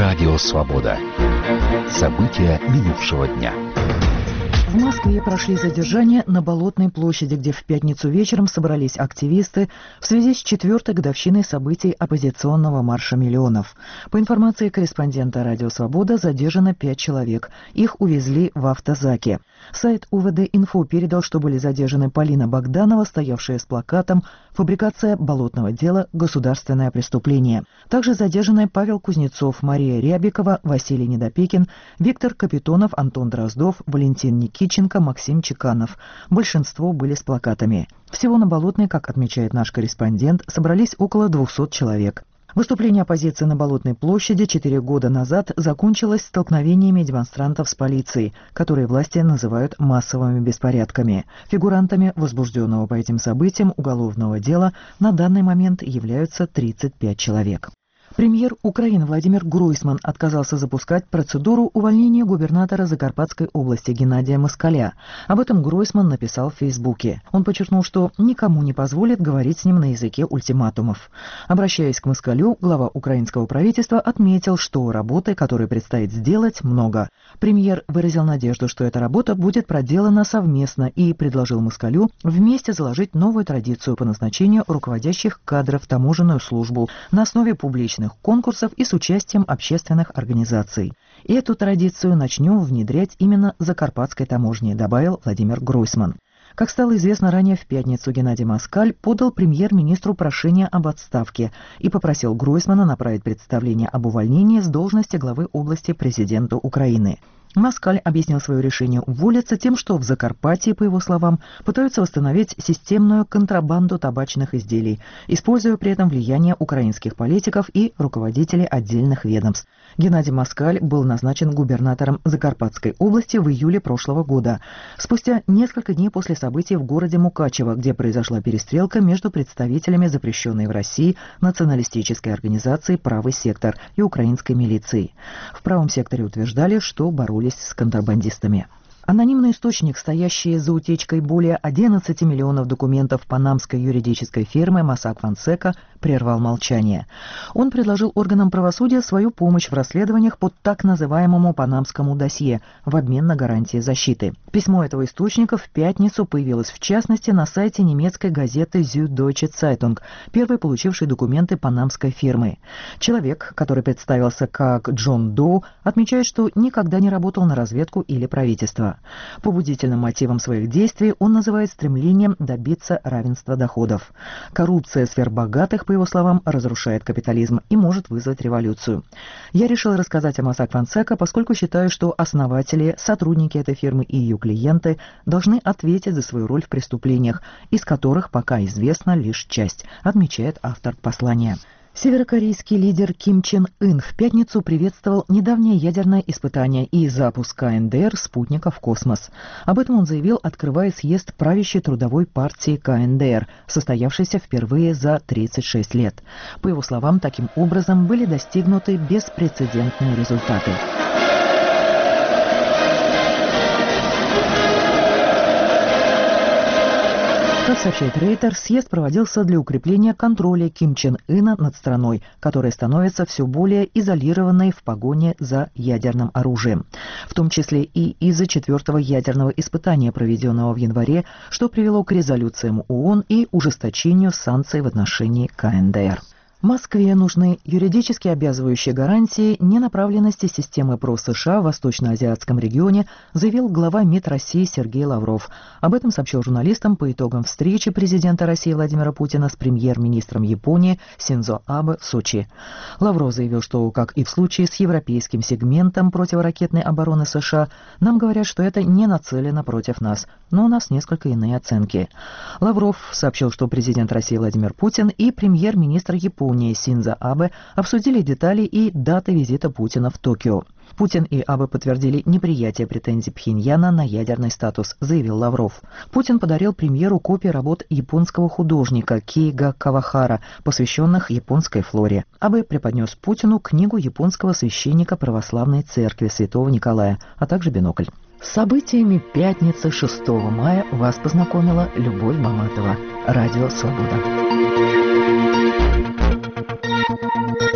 Радио «Свобода». События минувшего дня. В Москве прошли задержания на Болотной площади, где в пятницу вечером собрались активисты в связи с 4-й годовщиной событий оппозиционного марша миллионов. По информации корреспондента «Радио Свобода», задержано 5 человек. Их увезли в автозаке. Сайт УВД-Инфо передал, что были задержаны Полина Богданова, стоявшая с плакатом «Фабрикация болотного дела. Государственное преступление». Также задержаны Павел Кузнецов, Мария Рябикова, Василий Недопекин, Виктор Капитонов, Антон Дроздов, Валентин Никиченко, Максим Чеканов. Большинство были с плакатами. Всего на Болотной, как отмечает наш корреспондент, собрались около 200 человек. Выступление оппозиции на Болотной площади 4 года назад закончилось столкновениями демонстрантов с полицией, которые власти называют массовыми беспорядками. Фигурантами возбужденного по этим событиям уголовного дела на данный момент являются 35 человек. Премьер Украины Владимир Гройсман отказался запускать процедуру увольнения губернатора Закарпатской области Геннадия Москаля. Об этом Гройсман написал в Фейсбуке. Он подчеркнул, что никому не позволит говорить с ним на языке ультиматумов. Обращаясь к Москалю, глава украинского правительства отметил, что работы, которую предстоит сделать, много. Премьер выразил надежду, что эта работа будет проделана совместно, и предложил Москалю вместе заложить новую традицию по назначению руководящих кадров в таможенную службу на основе публичных конкурсов и с участием общественных организаций. И эту традицию начнем внедрять именно Закарпатской таможней, добавил Владимир Гройсман. Как стало известно ранее, в пятницу Геннадий Москаль подал премьер-министру прошение об отставке и попросил Гройсмана направить представление об увольнении с должности главы области президенту Украины. Москаль объяснил свое решение уволиться тем, что в Закарпатье, по его словам, пытаются восстановить системную контрабанду табачных изделий, используя при этом влияние украинских политиков и руководителей отдельных ведомств. Геннадий Москаль был назначен губернатором Закарпатской области в июле прошлого года, спустя несколько дней после событий в городе Мукачево, где произошла перестрелка между представителями запрещенной в России националистической организации «Правый сектор» и украинской милицией. В правом секторе утверждали, что боролись с контрабандистами. Анонимный источник, стоящий за утечкой более 11 миллионов документов панамской юридической фирмы Mossack Fonseca, прервал молчание. Он предложил органам правосудия свою помощь в расследованиях по так называемому панамскому досье в обмен на гарантии защиты. Письмо этого источника в пятницу появилось в частности на сайте немецкой газеты Süddeutsche Zeitung, первой получившей документы панамской фирмы. Человек, который представился как Джон Доу, отмечает, что никогда не работал на разведку или правительство. Побудительным мотивом своих действий он называет стремлением добиться равенства доходов. Коррупция сфер богатых, по его словам, разрушает капитализм и может вызвать революцию. Я решил рассказать о Mossack Fonseca, поскольку считаю, что основатели, сотрудники этой фирмы и ее клиенты должны ответить за свою роль в преступлениях, из которых пока известна лишь часть, отмечает автор послания. Северокорейский лидер Ким Чен Ын в пятницу приветствовал недавнее ядерное испытание и запуск КНДР спутника в космос. Об этом он заявил, открывая съезд правящей трудовой партии КНДР, состоявшийся впервые за 36 лет. По его словам, таким образом были достигнуты беспрецедентные результаты. Как сообщает Рейтер, съезд проводился для укрепления контроля Ким Чен Ына над страной, которая становится все более изолированной в погоне за ядерным оружием. В том числе и из-за 4-го ядерного испытания, проведенного в январе, что привело к резолюциям ООН и ужесточению санкций в отношении КНДР. Москве нужны юридически обязывающие гарантии ненаправленности системы ПРО США в Восточно-Азиатском регионе, заявил глава МИД России Сергей Лавров. Об этом сообщил журналистам по итогам встречи президента России Владимира Путина с премьер-министром Японии Синдзо Абе в Сочи. Лавров заявил, что, как и в случае с европейским сегментом противоракетной обороны США, нам говорят, что это не нацелено против нас, но у нас несколько иные оценки. Лавров сообщил, что президент России Владимир Путин и премьер-министр Японии Синдзо Абе обсудили детали и даты визита Путина в Токио. Путин и Абе подтвердили неприятие претензий Пхеньяна на ядерный статус, заявил Лавров. Путин подарил премьеру копии работ японского художника Кейго Кавахара, посвященных японской флоре. Абе преподнес Путину книгу японского священника православной церкви святого Николая, а также бинокль. С событиями пятницы 6 мая вас познакомила Любовь Маматова. Радио «Свобода».